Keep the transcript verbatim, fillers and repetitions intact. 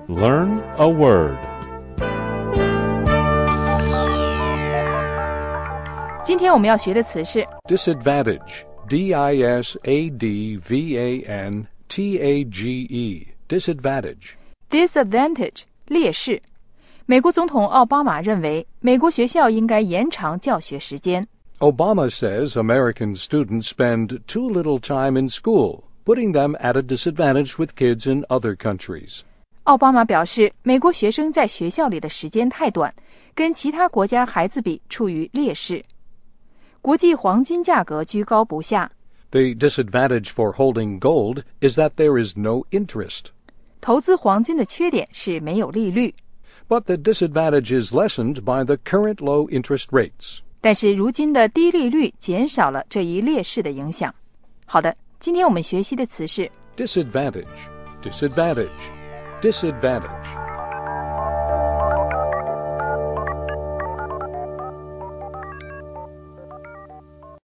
Learn a word. 今天我们要学的词是 disadvantage, D I S A D V A N T A G E, disadvantage. disadvantage 劣势。美国总统奥巴马认为美国学校应该延长教学时间。 Obama says American students spend too little time in school, putting them at a disadvantage with kids in other countries. 奥巴马表示，美国学生在学校里的时间太短，跟其他国家孩子比处于劣势。国际黄金价格居高不下。 The disadvantage for holding gold is that there is no interest. 投资黄金的缺点是没有利率。 But the disadvantage is lessened by the current low interest rates. 但是如今的低利率减少了这一劣势的影响。好的，今天我们学习的词是 disadvantage, disadvantage, disadvantage.